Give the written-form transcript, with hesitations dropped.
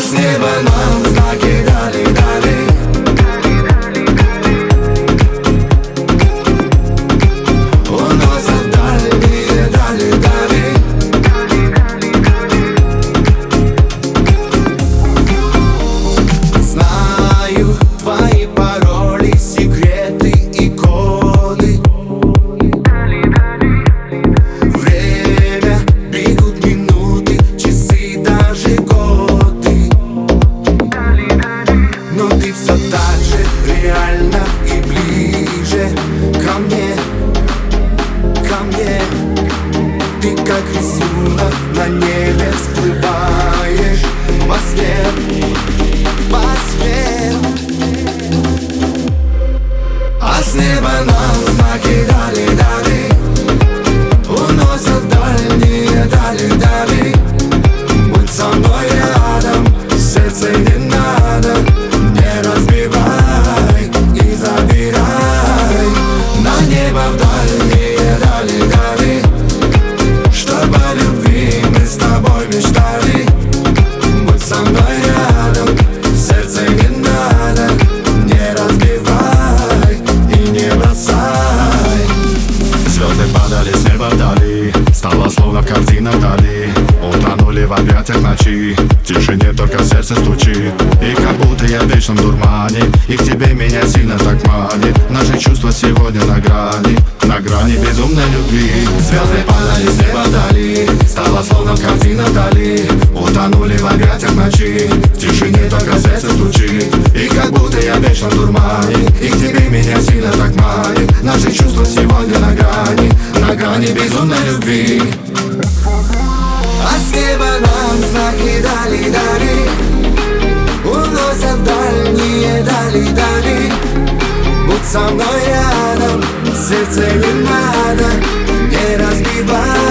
с неба нам знаки дали. Уносят дальние дали. Знаю твои пароли, секреты и коды. Время, бегут минуты, часы, даже годы. Но ты все так же реально и ближе ко мне. Ты как рисунок на небе всплываешь во сне. А с неба нам знаки дали. Уносят дальние дали. Будь со мной рядом, сердце не надо. Не разбивай и забирай на небо в дальние дали. Чтобы о любви мы с тобой мечтали. Будь со мной рядом, сердце не надо. Не разбивай и не бросай. Звезды падали с неба вдали, стало словно в картинах вдали. Утонули в объятиях ночи, в тишине только сердце стучит. И как будто я в вечном дурмане, и к тебе меня сильно так манит. Наши чувства сегодня на грани безумной любви. Звезды падали с неба вдали, Стало словно в картинах вдали. утонули в объятиях ночи. В тишине только сердце стучит. И как будто я в вечном дурмане, и к тебе меня сильно так манит. Наши чувства сегодня на грани безумной любви. А с неба нам знаки дали. Уносят дальние дали. Будь со мной рядом, сердце не надо. Не разбивай